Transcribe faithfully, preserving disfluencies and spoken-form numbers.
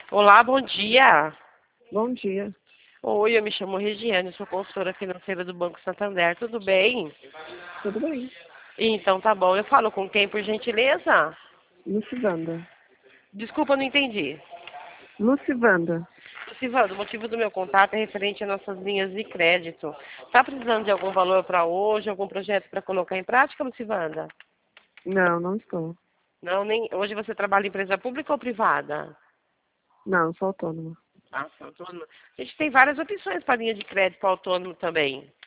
Olá, bom dia. Bom dia. Oi, eu me chamo Regiane, sou consultora financeira do Banco Santander. Tudo bem? Tudo bem? Então tá bom. Eu falo com quem, por gentileza? Lucivanda. Desculpa, não entendi. Lucivanda. Silvano, o motivo do meu contato é referente às nossas linhas de crédito. Está precisando de algum valor para hoje, algum projeto para colocar em prática, Lucivanda? Não, não estou. Não, nem. Hoje você trabalha em empresa pública ou privada? Não, sou autônoma. Ah, sou autônoma. A gente tem várias opções para linha de crédito para autônomo também.